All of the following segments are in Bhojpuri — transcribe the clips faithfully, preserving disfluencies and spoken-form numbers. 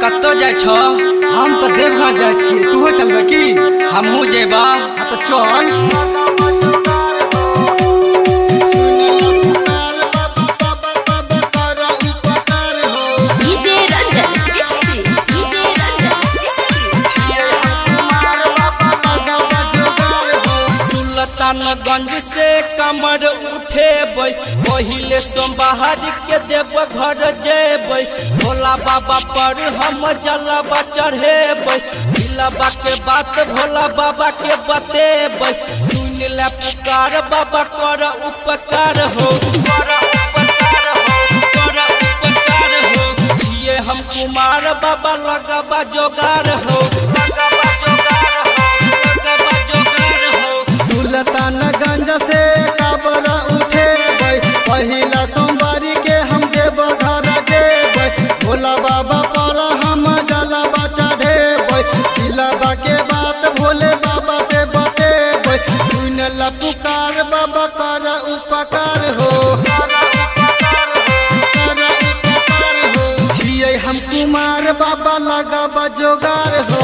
कत्तो जाय छो? हम तो देवघर जाय छियै, तू चलबे की? हमहू जेबा। हाँ तो चल। गंज से कमर उठेबै, पहिले सोमवार के देव घर जेबै। भोला बाबा पर हम जलवा चढ़ेबै, दिलवा के बात भोला बाबा के बतेबै। सुन ले पुकार बाबा कर उपकार हो, कर उपकार हो, कर उपकार हो। जिए हम कुमार बाबा लगवा जोगार हो, लगवा जोगार हो, लगवा जोगार हो। सुल्तानगंज से काबर उठेबै, पहिला सोमवारी के हम देव घर जेबै। भोला बाबा पर हम जलवा चढ़ेबै, दिलवा के बात भोले बाबा से बतेबै। सुन ल पुकार बाबा कर उपकार हो, कर उपकार हो। छियै हम कुमार बाबा लगवा जोगार हो,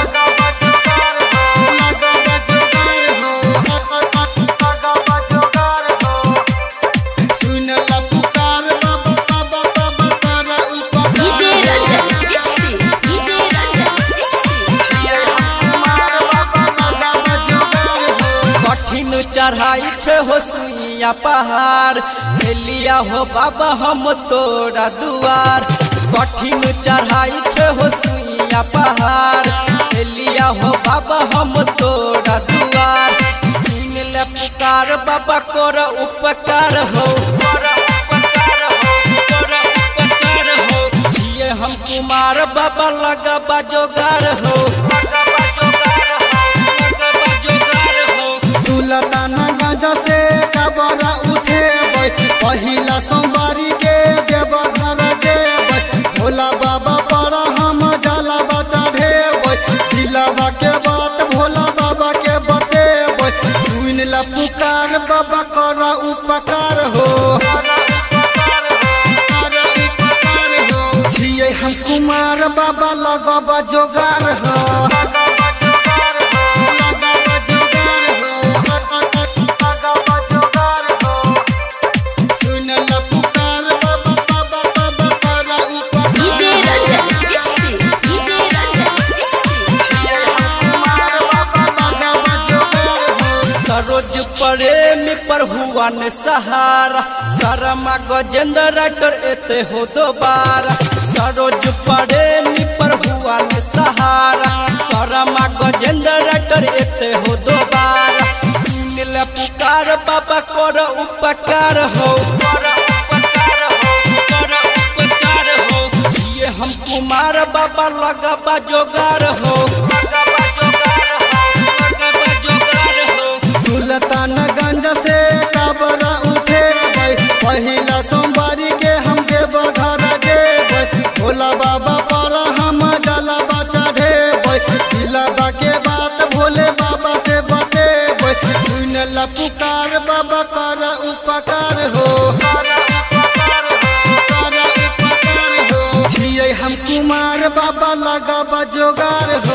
चढ़ाई छे हो सुइया पहाड़, लिया हो बाबा हम तोरा दुआर। कठिन चढ़ाई छे हो सुइया पहाड़, लिया हो बाबा हम तोरा दुआर। सुन ले पुकार बाबा कर उपकार हो, कर उपकार हो, कर उपकार हो। जिए हम कुमार बाबा लगवा जोगार हो, लगवा जोगार हो, लगवा जोगार हो। सुल्तानगंज से काबर उठेबै, पहिला सोमवारी के देव घर जेबै। भोला बाबा पर हम जलवा चढ़ेबै, दिलवा के बात भोला बाबा के बतेबै। सुन ल पुकार बाबा कर उपकार हो, कर उपकार हो। छियै हम कुमार बाबा लगवा जोगार हो, प्रेमी पर हुआ ने सहारा। शर्मा गजेंद्र राइटर एते हो दोबारा। सरोज प्रेमी पर हुआ ने सहारा, शर्मा गजेंद्र राइटर एते हो दोबारा। सुन ले पुकार बाबा कर उपकार हो, कर उपकार हो, कर उपकार हो। जिए हम कुमार बाबा लगवा जोगार हो, लगवा जोगार हो, लगवा जोगार हो। सुल्तानगंज से काबर उठेबै, पहिला सोमवारी के हम देव घर जेबै। भोला बाबा पर हम जलवा चढ़ेबै, दिलवा के बात भोले बाबा से बतेबै। सुन ल पुकार बाबा कर उपकार हो, कर उपकार हो। छियै हम कुमार बाबा लगवा जोगार